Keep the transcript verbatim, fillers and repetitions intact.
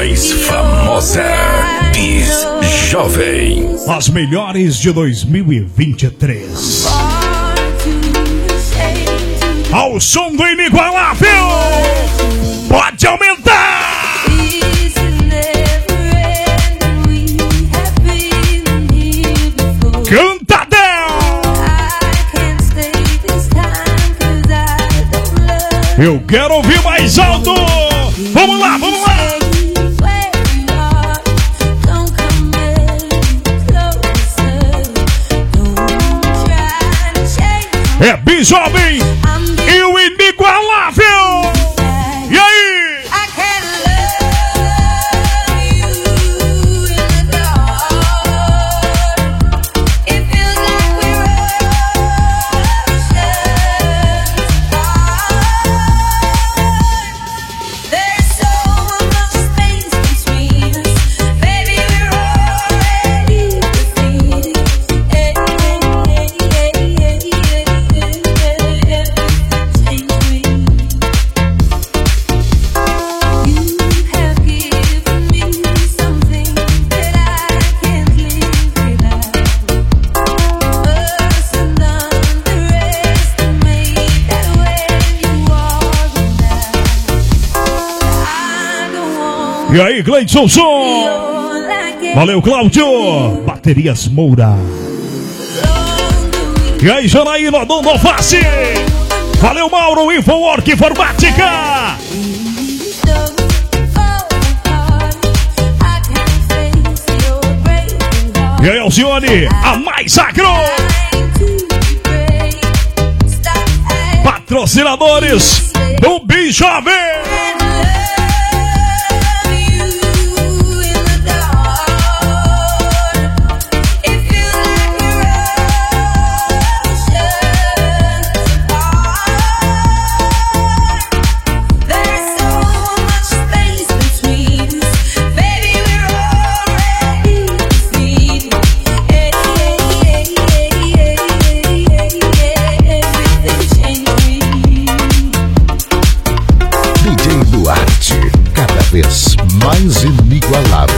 mais famosa, Bis Jovem. As melhores de dois mil e vinte e três. Ao som do inigualável. Pode aumentar. Cantadão. Eu quero ouvir mais alto. Vamos lá, vamos lá. É Bis Jovem e o inigualável. E aí? E aí, Gleidson Som. Valeu, Cláudio. Baterias Moura. E aí, Janaína Dondo Alface. Valeu, Mauro. Infowork Informática. E aí, Alcione. A mais sacro. Patrocinadores do Bis Jovem. Mais inigualável.